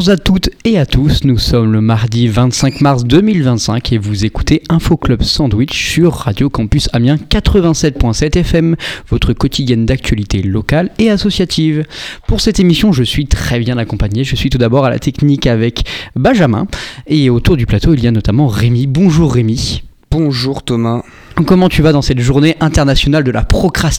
Bonjour à toutes et à tous, nous sommes le mardi 25 mars 2025 et vous écoutez Info Club Sandwich sur Radio Campus Amiens 87.7 FM, votre quotidienne d'actualité locale et associative. Pour cette émission, je suis très bien accompagné. Je suis tout d'abord à la technique avec Benjamin et autour du plateau, il y a notamment Rémi. Bonjour Rémi. Bonjour Thomas. Comment tu vas dans cette journée internationale de la procrastination ?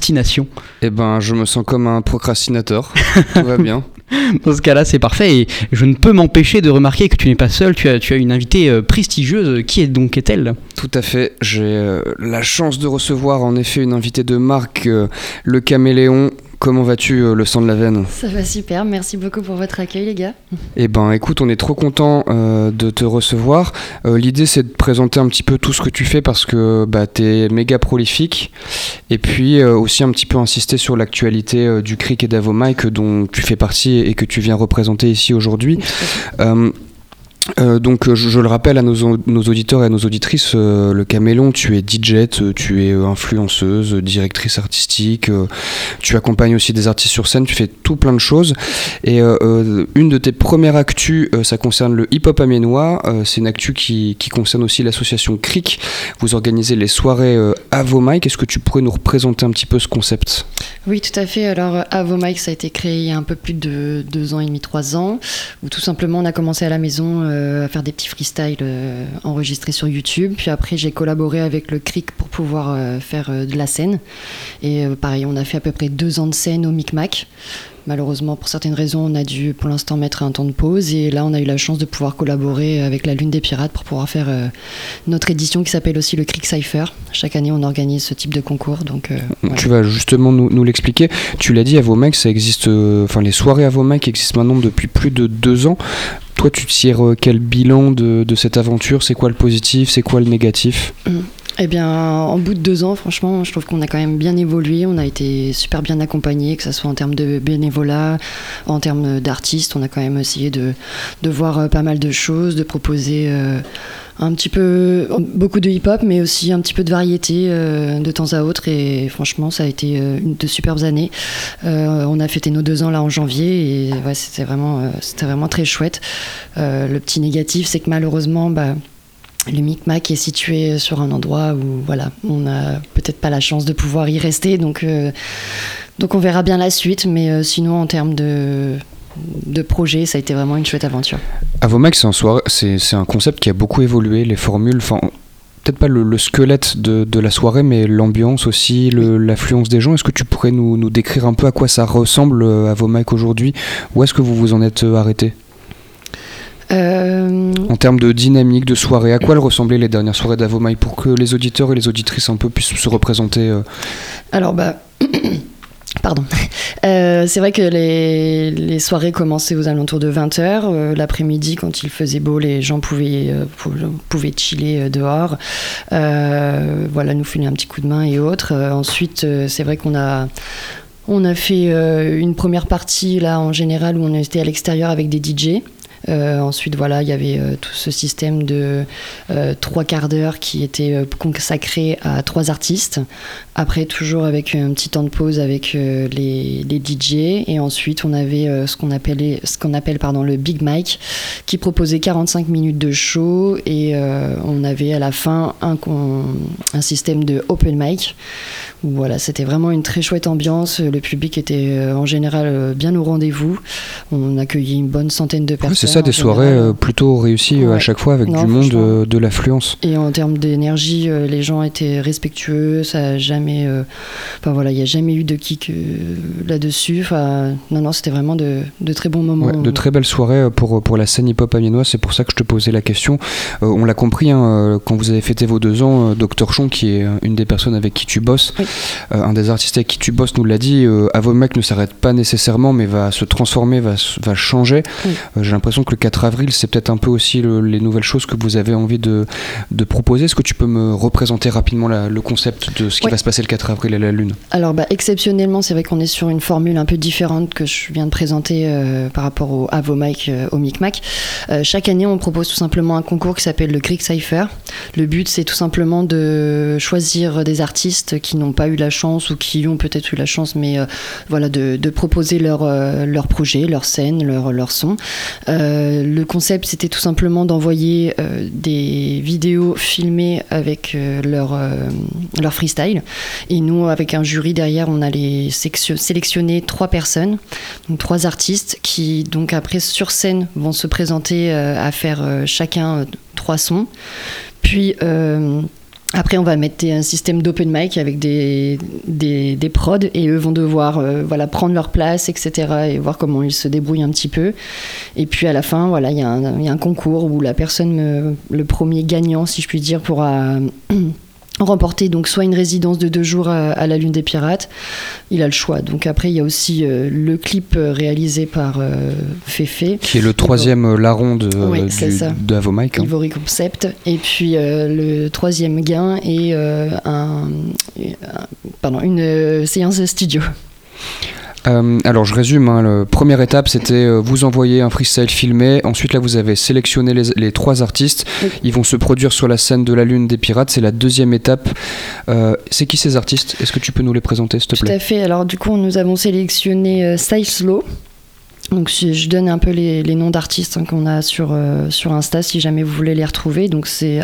Eh ben, je me sens comme un procrastinateur. Tout va bien. Dans ce cas-là, c'est parfait et je ne peux m'empêcher de remarquer que tu n'es pas seul, tu as une invitée prestigieuse. Qui est-elle ? Tout à fait, j'ai la chance de recevoir en effet une invitée de marque, le Caméléon. Comment vas-tu, le sang de la veine ? Ça va super, merci beaucoup pour votre accueil les gars. Eh ben écoute, on est trop content de te recevoir. L'idée c'est de présenter un petit peu tout ce que tu fais parce que t'es méga prolifique. Et puis aussi un petit peu insister sur l'actualité du Cric et d'Avomike dont tu fais partie et que tu viens représenter ici aujourd'hui. Donc je le rappelle à nos auditeurs et à nos auditrices, le Caméléon, tu es DJ, tu es influenceuse, directrice artistique, tu accompagnes aussi des artistes sur scène, tu fais tout plein de choses et une de tes premières actus, ça concerne le hip-hop amiénois, c'est une actu qui concerne aussi l'association Cric. Vous organisez les soirées Avomike. Est-ce que tu pourrais nous représenter un petit peu ce concept ? Oui tout à fait, alors Avomike ça a été créé il y a un peu plus de 2 ans et demi, 3 ans, où tout simplement on a commencé à la maison à faire des petits freestyles enregistrés sur YouTube. Puis après, j'ai collaboré avec le Cric pour pouvoir faire de la scène. Et pareil, on a fait à peu près 2 ans de scène au Micmac. Malheureusement, pour certaines raisons, on a dû pour l'instant mettre un temps de pause. Et là, on a eu la chance de pouvoir collaborer avec la Lune des Pirates pour pouvoir faire notre édition qui s'appelle aussi le Cric Cypher. Chaque année, on organise ce type de concours. Donc, voilà. Tu vas justement nous l'expliquer. Tu l'as dit, Avomike, ça existe. Les soirées Avomike existent maintenant depuis plus de 2 ans. Toi, tu tires quel bilan de cette aventure ? C'est quoi le positif ? C'est quoi le négatif ? Eh bien, en bout de 2 ans, franchement, je trouve qu'on a quand même bien évolué. On a été super bien accompagnés, que ce soit en termes de bénévolat, en termes d'artistes. On a quand même essayé de voir pas mal de choses, de proposer un petit peu, beaucoup de hip-hop, mais aussi un petit peu de variété de temps à autre. Et franchement, ça a été de superbes années. On a fêté nos 2 ans là en janvier et ouais, c'était vraiment très chouette. Le petit négatif, c'est que malheureusement, le Micmac est situé sur un endroit où voilà, on n'a peut-être pas la chance de pouvoir y rester, donc on verra bien la suite, mais sinon en termes de projet, ça a été vraiment une chouette aventure. Avomike, c'est un concept qui a beaucoup évolué, les formules, peut-être pas le squelette de la soirée, mais l'ambiance aussi, l'affluence des gens. Est-ce que tu pourrais nous décrire un peu à quoi ça ressemble Avomike aujourd'hui ? Où est-ce que vous vous en êtes arrêté ? En termes de dynamique, de soirée, à quoi elles ressemblaient les dernières soirées d'Avomike pour que les auditeurs et les auditrices un peu puissent se représenter Alors pardon. C'est vrai que les soirées commençaient aux alentours de 20h. L'après-midi, quand il faisait beau, les gens pouvaient chiller dehors. Nous filer un petit coup de main et autres. Ensuite, c'est vrai qu'on a fait une première partie là en général où on était à l'extérieur avec des DJ. Ensuite, voilà, il y avait tout ce système de 3 quarts d'heure qui était consacré à 3 artistes. Après, toujours avec un petit temps de pause avec les DJ. Et ensuite, on avait ce qu'on appelle le Big Mic qui proposait 45 minutes de show. Et on avait à la fin un système de Open Mic. Voilà, c'était vraiment une très chouette ambiance. Le public était en général bien au rendez-vous. On accueillait une bonne centaine de personnes. Oui, c'est ça, des soirées plutôt réussies à chaque fois avec du monde, de l'affluence. Et en termes d'énergie, les gens étaient respectueux. Ça a jamais, il n'y a jamais eu de kick là-dessus. Non, c'était vraiment de très bons moments. Ouais, de très belles soirées pour la scène hip-hop amiénoise. C'est pour ça que je te posais la question. On l'a compris, quand vous avez fêté vos 2 ans, Dr Chon, qui est une des personnes avec qui tu bosses, oui. Un des artistes avec qui tu bosses nous l'a dit, Avomike ne s'arrête pas nécessairement mais va se transformer, va changer. Oui. J'ai l'impression que le 4 avril c'est peut-être un peu aussi les nouvelles choses que vous avez envie de proposer. Est-ce que tu peux me représenter rapidement le concept de ce qui va se passer le 4 avril à la Lune ? Alors exceptionnellement c'est vrai qu'on est sur une formule un peu différente que je viens de présenter par rapport au Avomike au Micmac. Chaque année on propose tout simplement un concours qui s'appelle le Cric Cypher. Le but c'est tout simplement de choisir des artistes qui n'ont pas pas eu la chance ou qui ont peut-être eu la chance, mais voilà, de proposer leur projet, leur scène, leur son. Le concept, c'était tout simplement d'envoyer des vidéos filmées avec leur freestyle. Et nous, avec un jury derrière, on allait sélectionner 3 personnes, donc 3 artistes qui, donc après, sur scène, vont se présenter à faire chacun 3 sons. Puis après, on va mettre un système d'open mic avec des prods et eux vont devoir voilà, prendre leur place, etc. et voir comment ils se débrouillent un petit peu. Et puis à la fin, voilà, il y a un concours où la personne, le premier gagnant, si je puis dire, pourra remporter donc soit une résidence de 2 jours à la Lune des Pirates. Il a le choix. Donc après, il y a aussi le clip réalisé par Féfé. Qui est le 3e larron d'Avomike. Ivory Concept. Et puis le 3e gain est une séance de studio. Alors je résume, la première étape c'était vous envoyer un freestyle filmé, ensuite là vous avez sélectionné les 3 artistes, oui. Ils vont se produire sur la scène de la Lune des Pirates, c'est la 2e étape. C'est qui ces artistes ? Est-ce que tu peux nous les présenter s'il te plaît ? Tout à fait, alors du coup nous avons sélectionné Silo. Donc je donne un peu les noms d'artistes qu'on a sur Insta si jamais vous voulez les retrouver, donc c'est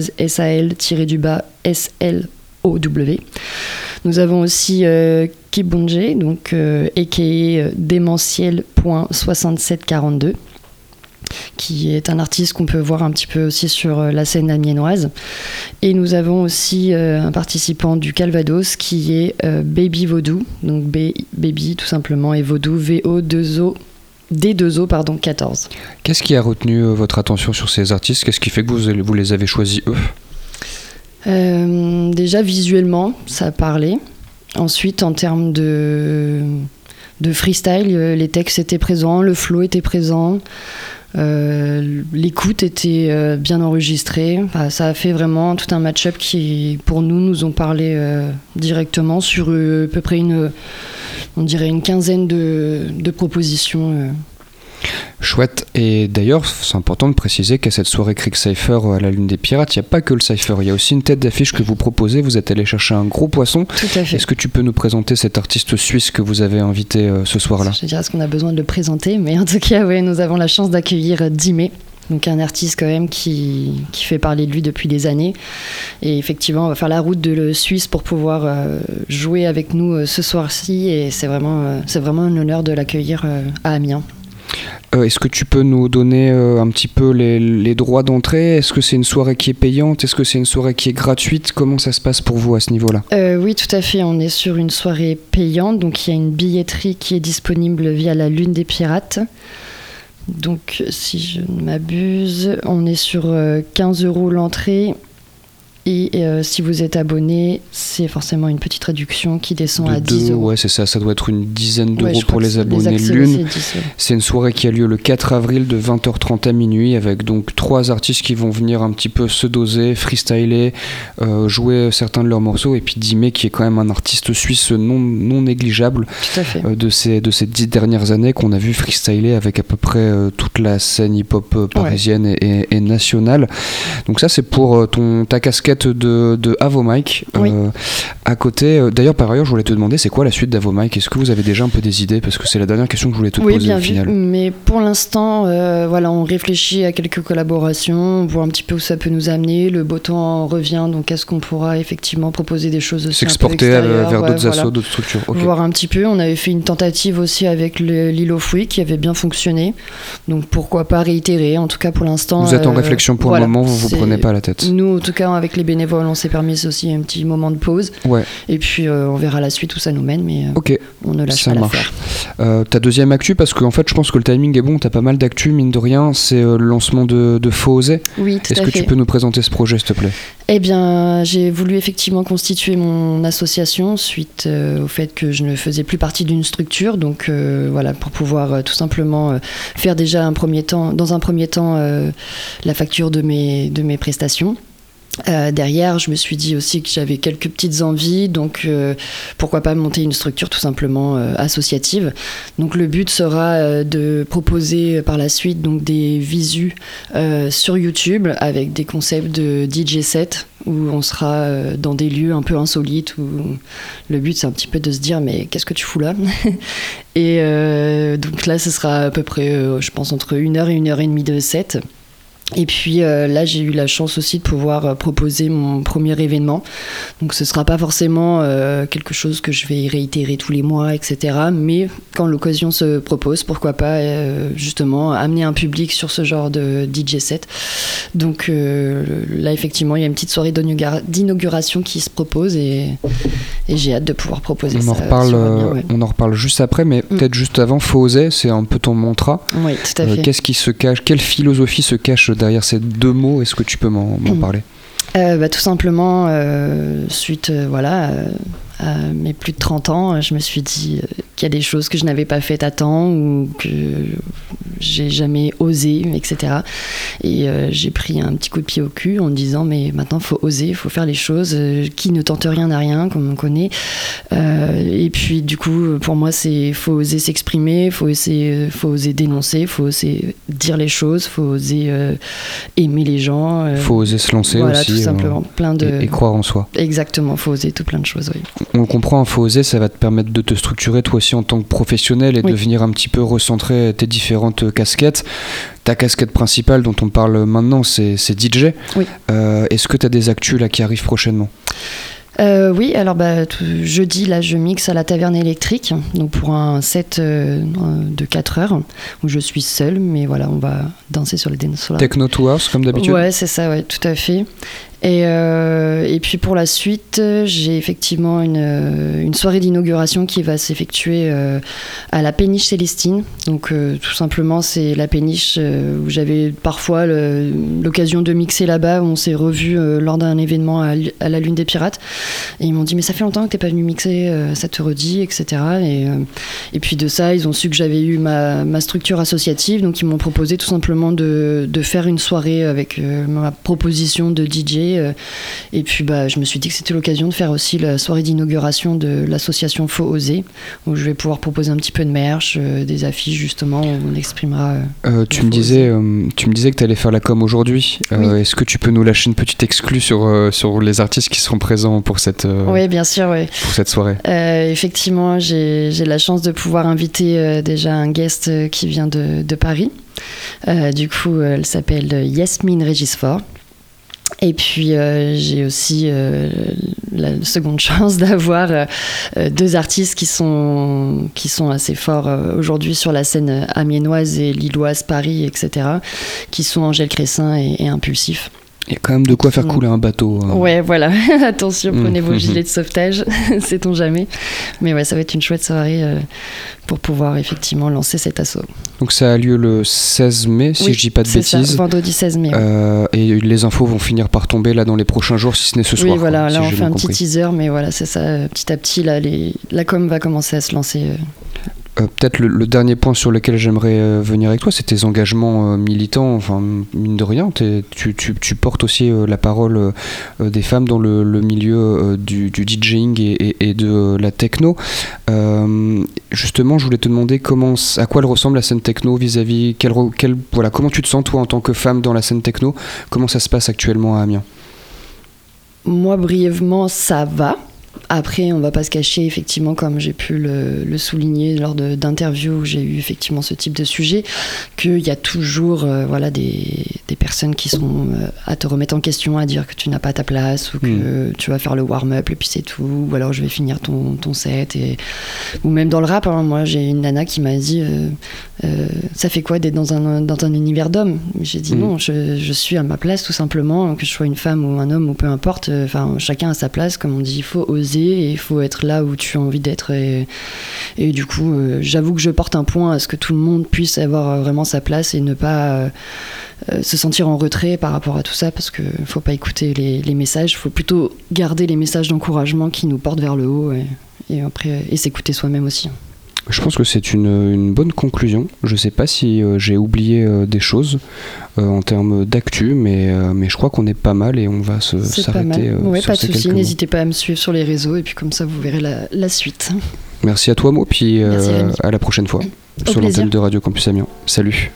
@sal_slow. Nous avons aussi Kibonje, donc a.k.a. démentiel.6742, qui est un artiste qu'on peut voir un petit peu aussi sur la scène amiénoise. Et nous avons aussi un participant du Calvados qui est Baby Vaudou, donc Baby tout simplement, et Vaudou VO2O. D2O, 14. Qu'est-ce qui a retenu votre attention sur ces artistes ? Qu'est-ce qui fait que vous les avez choisis eux ? Déjà visuellement ça parlait, ensuite en termes de freestyle, les textes étaient présents, le flow était présent, l'écoute était bien enregistrée, enfin, ça a fait vraiment tout un match-up qui pour nous ont parlé directement sur à peu près on dirait une quinzaine de propositions. Chouette, et d'ailleurs c'est important de préciser qu'à cette soirée Creek Cypher à la Lune des Pirates, il n'y a pas que le Cypher, il y a aussi une tête d'affiche que vous proposez, vous êtes allé chercher un gros poisson. Tout à fait. Est-ce que tu peux nous présenter cet artiste suisse que vous avez invité ce soir-là ? Je dirais qu'on a besoin de le présenter, mais en tout cas oui, nous avons la chance d'accueillir Dime, donc un artiste quand même qui fait parler de lui depuis des années, et effectivement on va faire la route de la Suisse pour pouvoir jouer avec nous ce soir-ci, et c'est vraiment un honneur de l'accueillir à Amiens. Est-ce que tu peux nous donner un petit peu les droits d'entrée ? Est-ce que c'est une soirée qui est payante ? Est-ce que c'est une soirée qui est gratuite ? Comment ça se passe pour vous à ce niveau-là ? Oui, tout à fait. On est sur une soirée payante. Donc, il y a une billetterie qui est disponible via la Lune des Pirates. Donc, si je ne m'abuse, on est sur 15 € l'entrée. Et si vous êtes abonné, c'est forcément une petite réduction qui descend à 10 €. Ouais, c'est ça, ça doit être une dizaine d'euros pour les abonnés Lune. C'est une soirée qui a lieu le 4 avril de 20h30 à minuit, avec donc 3 artistes qui vont venir un petit peu se doser, freestyler, jouer certains de leurs morceaux, et puis Dime qui est quand même un artiste suisse non négligeable de ces 10 dernières années, qu'on a vu freestyler avec à peu près toute la scène hip-hop parisienne et nationale. Donc ça c'est pour ta casquette de Avomike. Oui. À côté, d'ailleurs par ailleurs je voulais te demander, c'est quoi la suite d'Avomike ? Est-ce que vous avez déjà un peu des idées ? Parce que c'est la dernière question que je voulais te poser au final. Mais pour l'instant voilà, on réfléchit à quelques collaborations, on voit un petit peu où ça peut nous amener, le beau temps revient, donc est-ce qu'on pourra effectivement proposer des choses aussi s'exporter un peu extérieures, vers d'autres assos, d'autres structures. Okay. Voir un petit peu, on avait fait une tentative aussi avec l'île aux fruits qui avait bien fonctionné, donc pourquoi pas réitérer. En tout cas pour l'instant vous êtes en réflexion pour le moment, vous prenez pas la tête. Nous en tout cas avec les bénévoles on s'est permis aussi un petit moment de pause, et puis on verra la suite où ça nous mène, mais on ne lâche pas l'affaire. Ta deuxième actu, parce qu'en fait je pense que le timing est bon, t'as pas mal d'actu mine de rien, c'est le lancement de Faux Osé. Oui, tout Est-ce que tu peux nous présenter ce projet s'il te plaît ? Eh bien j'ai voulu effectivement constituer mon association suite au fait que je ne faisais plus partie d'une structure, donc voilà, pour pouvoir tout simplement faire déjà dans un premier temps la facture de mes prestations. Derrière, je me suis dit aussi que j'avais quelques petites envies, donc pourquoi pas monter une structure tout simplement associative. Donc le but sera de proposer par la suite donc des visus sur YouTube avec des concepts de DJ set où on sera dans des lieux un peu insolites où le but c'est un petit peu de se dire mais qu'est-ce que tu fous là. Et donc là ce sera à peu près je pense entre 1h et 1h30 de set. Et puis là, j'ai eu la chance aussi de pouvoir proposer mon premier événement. Donc ce ne sera pas forcément quelque chose que je vais réitérer tous les mois, etc. Mais quand l'occasion se propose, pourquoi pas justement amener un public sur ce genre de DJ set. Donc là, effectivement, il y a une petite soirée d'inauguration qui se propose et j'ai hâte de pouvoir proposer ça. On en reparle juste après, mais peut-être juste avant, Faut oser, c'est un peu ton mantra. Oui, tout à fait. Qu'est-ce qui se cache, quelle philosophie se cache derrière ces 2 mots? Est-ce que tu peux m'en parler? Tout simplement, suite à mes plus de 30 ans, je me suis dit qu'il y a des choses que je n'avais pas faites à temps ou que j'ai jamais osé, etc. Et j'ai pris un petit coup de pied au cul en me disant mais maintenant il faut oser, il faut faire les choses, qui ne tente rien n'a rien, comme on connaît. Et puis du coup pour moi c'est faut oser s'exprimer, faut oser dénoncer, faut oser dire les choses, faut oser aimer les gens. Faut oser se lancer voilà, aussi. Tout simplement, et croire en soi. Exactement, faut oser tout plein de choses, oui. On le comprend, Faut oser, ça va te permettre de te structurer toi aussi en tant que professionnel et de venir un petit peu recentrer tes différentes casquettes. Ta casquette principale dont on parle maintenant, c'est DJ. Oui. Est-ce que tu as des actus là qui arrivent prochainement? Oui, alors jeudi, là, je mixe à la Taverne Électrique, donc pour un set de 4 heures, où je suis seule, mais voilà, on va danser sur le dance floor. Techno to House, comme d'habitude? Ouais, c'est ça, ouais, tout à fait. Et puis pour la suite, j'ai effectivement une soirée d'inauguration qui va s'effectuer à la Péniche Célestine. Donc tout simplement, c'est la péniche où j'avais parfois l'occasion de mixer là-bas. On s'est revus lors d'un événement à la Lune des Pirates. Et ils m'ont dit, mais ça fait longtemps que t'es pas venu mixer, ça te redit, etc. Et puis de ça, ils ont su que j'avais eu ma structure associative. Donc ils m'ont proposé tout simplement de faire une soirée avec ma proposition de DJ. Et puis je me suis dit que c'était l'occasion de faire aussi la soirée d'inauguration de l'association Faut oser, où je vais pouvoir proposer un petit peu de merch, des affiches justement où on exprimera. Tu me disais que tu allais faire la com aujourd'hui. Oui. Est-ce que tu peux nous lâcher une petite exclue sur les artistes qui seront présents pour cette oui, bien sûr, oui. Pour cette soirée? Effectivement, j'ai la chance de pouvoir inviter déjà un guest qui vient de Paris. Du coup, elle s'appelle Yasmine Regisfort. Et puis j'ai aussi la seconde chance d'avoir 2 artistes qui sont assez forts aujourd'hui sur la scène amiénoise et lilloise, Paris, etc., qui sont Angèle Cressin et Impulsif. Il y a quand même de quoi faire couler un bateau. Ouais, voilà. Attention, prenez vos gilets de sauvetage, sait-on jamais. Mais ouais, ça va être une chouette soirée pour pouvoir effectivement lancer cet assaut. Donc ça a lieu le 16 mai, si je dis pas de bêtises. C'est ça, vendredi 16 mai. Ouais. Et les infos vont finir par tomber là dans les prochains jours, si ce n'est ce soir. Oui, voilà, là si on fait un compris. petit teaser, mais voilà, c'est ça. Petit à petit, là, la com va commencer à se lancer. Peut-être le dernier point sur lequel j'aimerais venir avec toi, c'est tes engagements militants. Enfin, mine de rien, tu portes aussi la parole des femmes dans le milieu du DJing et de la techno. Justement, je voulais te demander à quoi elle ressemble la scène techno vis-à-vis comment tu te sens toi en tant que femme dans la scène techno. Comment ça se passe actuellement à Amiens? Moi, brièvement, ça va. Après, on va pas se cacher, effectivement, comme j'ai pu le souligner lors d'interviews où j'ai eu effectivement ce type de sujet, qu'il y a toujours des personnes qui sont à te remettre en question, à dire que tu n'as pas ta place ou que tu vas faire le warm-up et puis c'est tout, ou alors je vais finir ton set. Ou même dans le rap, hein, moi j'ai une nana qui m'a dit ça fait quoi d'être dans un univers d'hommes? J'ai dit non, je suis à ma place tout simplement, que je sois une femme ou un homme ou peu importe, chacun a sa place, comme on dit, il faut oser et il faut être là où tu as envie d'être et du coup j'avoue que je porte un point à ce que tout le monde puisse avoir vraiment sa place et ne pas se sentir en retrait par rapport à tout ça, parce qu'il ne faut pas écouter les messages, il faut plutôt garder les messages d'encouragement qui nous portent vers le haut et après et s'écouter soi-même aussi. Je pense que c'est une bonne conclusion. Je ne sais pas si j'ai oublié des choses en termes d'actu, mais je crois qu'on est pas mal et on va s'arrêter. Oui, sur pas de ces souci. quelques N'hésitez pas à me suivre sur les réseaux et puis comme ça vous verrez la suite. Merci à toi, Mo, puis à la prochaine fois Au sur plaisir. l'antenne de Radio Campus Amiens. Salut.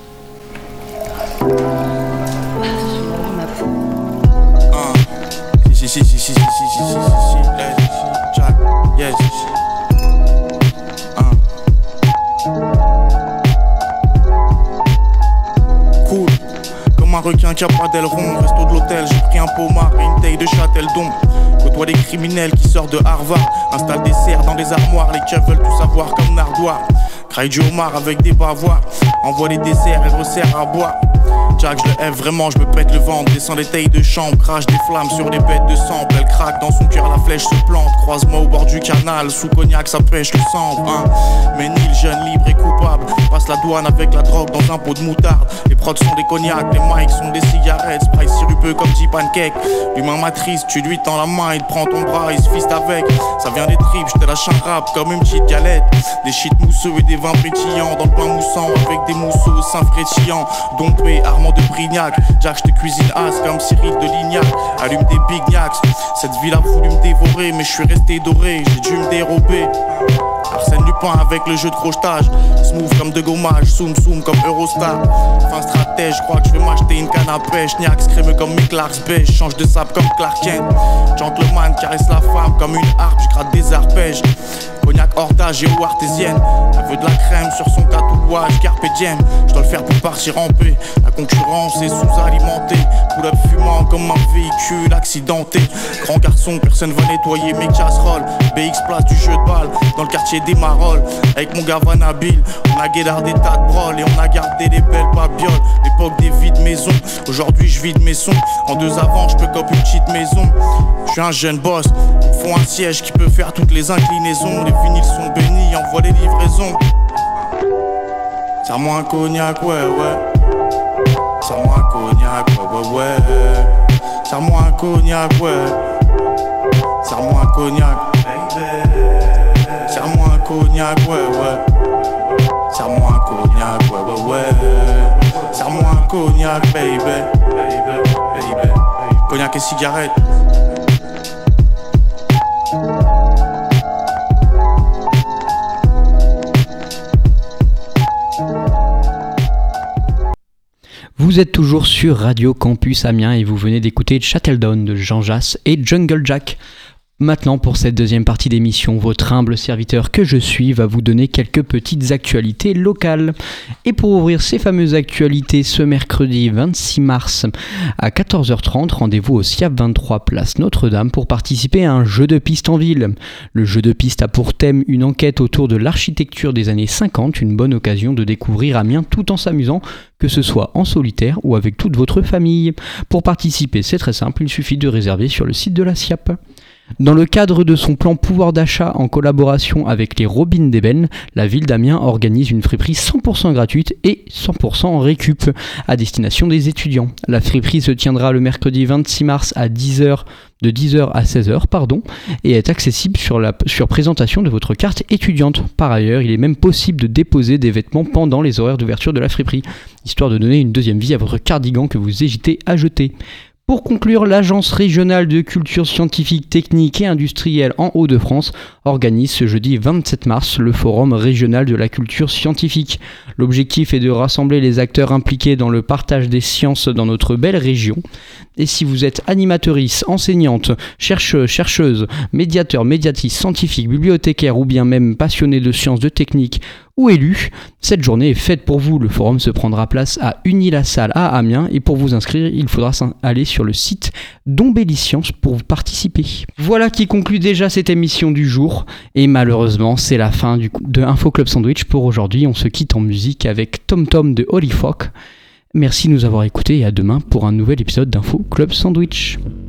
Cool, comme un requin qui a pas d'aileron. Resto de l'hôtel, j'ai pris un pomard et une taille de Châteldon. Côtoie des criminels qui sortent de Harvard. Installe des serres dans des armoires, les keufs veulent tout savoir comme Nardois. Craille du homard avec des bavoirs. Envoie les desserts et resserre à boire. Jack, je le F vraiment, je me pète le ventre. Descends des tailles de chambre, crache des flammes sur des bêtes de sang. Elle craque dans son cœur, la flèche se plante. Croise-moi au bord du canal, sous cognac ça pêche le sang, hein. Ménil, jeune, libre et coupable. Passe la douane avec la drogue dans un pot de moutarde. Les prods sont des cognacs, les mics sont des cigarettes. Sprite sirupeux comme 10 pancakes. L'humain matrice, tu lui tends la main, il te prend ton bras, il se fiste avec. Ça vient des tripes, je te lâche un rap comme une petite galette. Des shit mousseux et des vins pétillants. Dans le pain moussant avec des mousseaux, seins frétillants. Dompé, Armand de Brignac. Jack, je te cuisine as comme Cyril de Lignac. Allume des Big Knacks. Cette ville a voulu me dévorer, mais je suis resté doré, j'ai dû me dérober. Arsène Lupin avec le jeu de crochetage. Smooth comme de gommage, zoom comme Eurostar. Fin stratège, je crois que je vais m'acheter une canne à pêche. Niax crémeux comme Mick Clarks beige, change de sable comme Clark Kent. Gentleman caresse la femme comme une harpe, je gratte des arpèges. Cognac hors d'âge et eau artésienne. Elle veut de la crème sur son tatouage, carpe diem. Je dois le faire pour partir en paix. La concurrence est sous-alimentée. Pull-up fumant comme un véhicule accidenté. Grand garçon, personne va nettoyer mes casseroles. BX place du jeu de balle, dans le quartier des Marolles. Avec mon gars Vanabil, on a guédard des tas de broles. Et on a gardé des belles babioles. L'époque des vides maisons, aujourd'hui je vide mes sons. En 2 avant, je peux comme une petite maison. Je suis un jeune boss, ils me font un siège qui peut faire toutes les inclinaisons. Les vinyles sont bénis, envoie les livraisons. Serre-moi un cognac, ouais. Serre-moi un cognac, ouais. Serre-moi un cognac, ouais. Serre-moi un cognac, baby. Serre-moi un cognac, ouais. Serre-moi un cognac, ouais. Serre-moi un cognac, baby. Cognac et cigarette. Vous êtes toujours sur Radio Campus Amiens et vous venez d'écouter Châteldon de Jean Jass et Jungle Jack. Maintenant, pour cette deuxième partie d'émission, votre humble serviteur que je suis va vous donner quelques petites actualités locales. Et pour ouvrir ces fameuses actualités, ce mercredi 26 mars à 14h30, rendez-vous au SIAP 23 place Notre-Dame pour participer à un jeu de piste en ville. Le jeu de piste a pour thème une enquête autour de l'architecture des années 50, une bonne occasion de découvrir Amiens tout en s'amusant, que ce soit en solitaire ou avec toute votre famille. Pour participer, c'est très simple, il suffit de réserver sur le site de la SIAP. Dans le cadre de son plan pouvoir d'achat en collaboration avec les Robines d'Ébène, la ville d'Amiens organise une friperie 100% gratuite et 100% en récup à destination des étudiants. La friperie se tiendra le mercredi 26 mars à 10h, de 10h à 16h, et est accessible sur présentation de votre carte étudiante. Par ailleurs, il est même possible de déposer des vêtements pendant les horaires d'ouverture de la friperie, histoire de donner une deuxième vie à votre cardigan que vous hésitez à jeter. Pour conclure, l'Agence régionale de culture scientifique, technique et industrielle en Hauts-de-France organise ce jeudi 27 mars le Forum régional de la culture scientifique. L'objectif est de rassembler les acteurs impliqués dans le partage des sciences dans notre belle région. Et si vous êtes animatrice, enseignante, chercheuse, médiateur, médiatrice, scientifique, bibliothécaire ou bien même passionné de sciences, de technique ou élu, cette journée est faite pour vous. Le forum se prendra place à Uni-la-Salle à Amiens et pour vous inscrire, il faudra aller sur le site d'Ombelliscience pour participer. Voilà qui conclut déjà cette émission du jour et malheureusement c'est la fin de Info Club Sandwich pour aujourd'hui. On se quitte en musique avec Tom Tom de Holy Folk. Merci de nous avoir écoutés et à demain pour un nouvel épisode d'Info Club Sandwich.